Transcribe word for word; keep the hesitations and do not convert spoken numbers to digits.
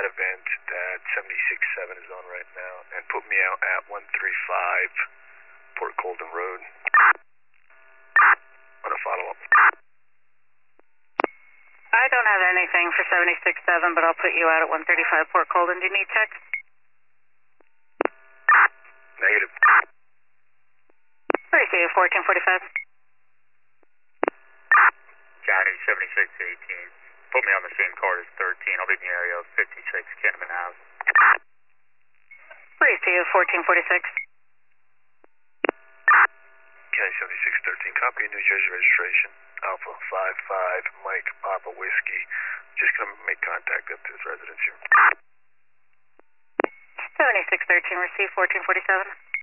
event that seventy-six seven is on right now, and put me out at one thirty-five Port Colden Road. On a follow-up. I don't have anything for seventy-six seven, but I'll put you out at one thirty-five Port Colden. Do you need text? Negative. Receive fourteen forty-five. County seventy-six eighteen. Put me on the same card as thirteen. I'll be in the area of fifty-six Kenneman Ave. Receive fourteen forty-six. County seventy-six thirteen. Copy New Jersey registration. Alpha five five Mike Papa Whiskey. Just gonna make contact up to his residence here. seventy-six thirteen. Receive fourteen forty-seven.